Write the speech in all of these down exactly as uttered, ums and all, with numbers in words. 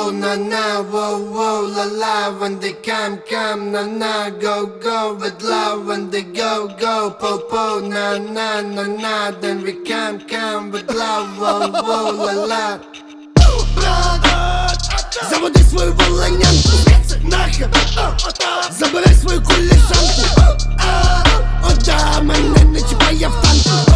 po, na na, wow, wow, la la. When they come, come, na na, go, go. With love when they go, go. Po, po, na na, na na. Then we come, come, with love, wow, wow, la la. Заводи свою волинянку, нахер, забирай свою кулішанку. Ода, мене не чіпай, я в танку.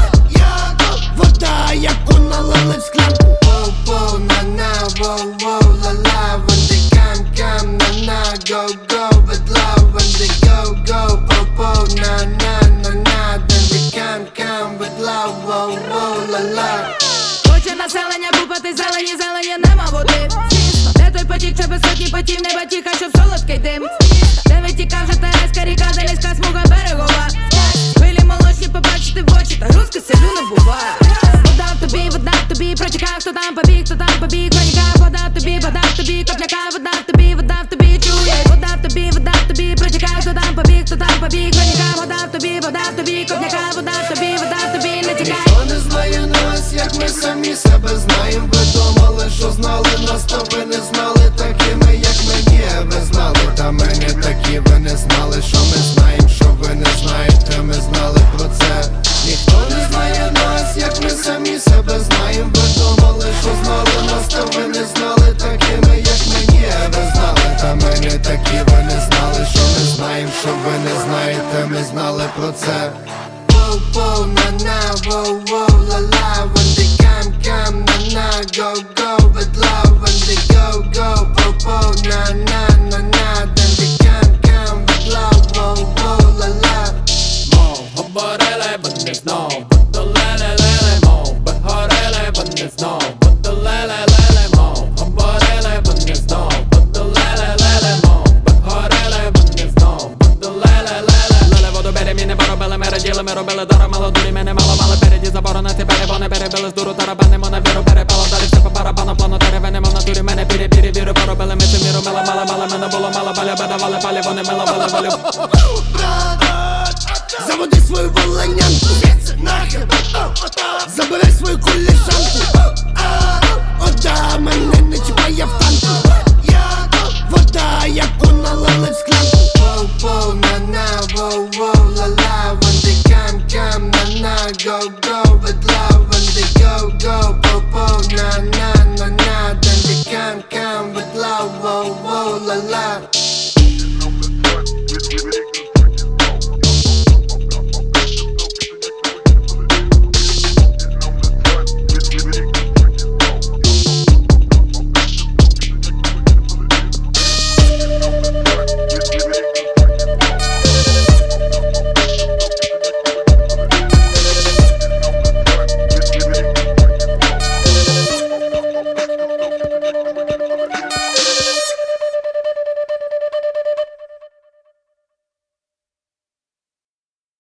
Вода, яку налили в склянку. Po, po, na na, wow, wow, la la. When they come, come, na na, go, go. With love when they go, go. Po, po, na na, na na. Then we come, come, with love, wow, wow, la la. Хоче населення купати зелені, зелені нема води. Де той потік, що без сотні потів, не батіка, щоб солодкий дим. Де витікав вже Тереська ріка, де низька смуга берегова. Хвилі молочні побачити в очі, та грузки селю не буває. Вода в тобі, вода в тобі, протікав, хто там побіг, хто там побіг, хроніка. Вода в тобі, вода в тобі, копляка, вода в тобі, вода в тобі, чує. Вода в тобі, вода в тобі, протікав, хто там побіг, хто там побіг, хроніка. Вода в тобі, вода в тобі, копляка, вода в тобі, вода в тобі, не тікай. Ніхто не знає нас, як ми самі себе знаєм. Ви думали, що знали нас, та ви не знали такими, як ми є. Ви знали, та ми не такі, ви не знали, що ми знаєм, що ви не знаєте, ми знали про це. Ніхто не знає нас, як ми самі себе знаєм. Ви думали, що знали нас, та ви не знали такими, як ми є. Ви знали, та ми не такі, ви не знали, що ми знаєм, що ви не знаєте, ми знали про це. Po, po, na na, wow, wow, la la. When they come, come, na na, go, go. With love when they go, go. Po, po, na na, na na. Then they come, come, with love, wow, wow, la la. Mo, hobbarele, but there's no. But the lele lele mo. But horele, but there's no. But the lele lele mo. Hobbarele, but there's no. But the lele lele mo. But horele, but there's no. But the lele lele. Леле воду бери, мені поробили, ми раділи, ми робили дара, мало дурі, мене мало мали переді заборонити перебони, перебили з дуру тарабанимо на віру, перепало далі все по барабану, плану теревенимо в натурі, мене пірі, пірі, віру, поробили ми цю міру, мила, мала, мала, мене було мало, баля, бедавали, палі, вони мила, вали, валю. Заводи свою волинянку, нахер, забирай свою кулішанку. Ода, мене не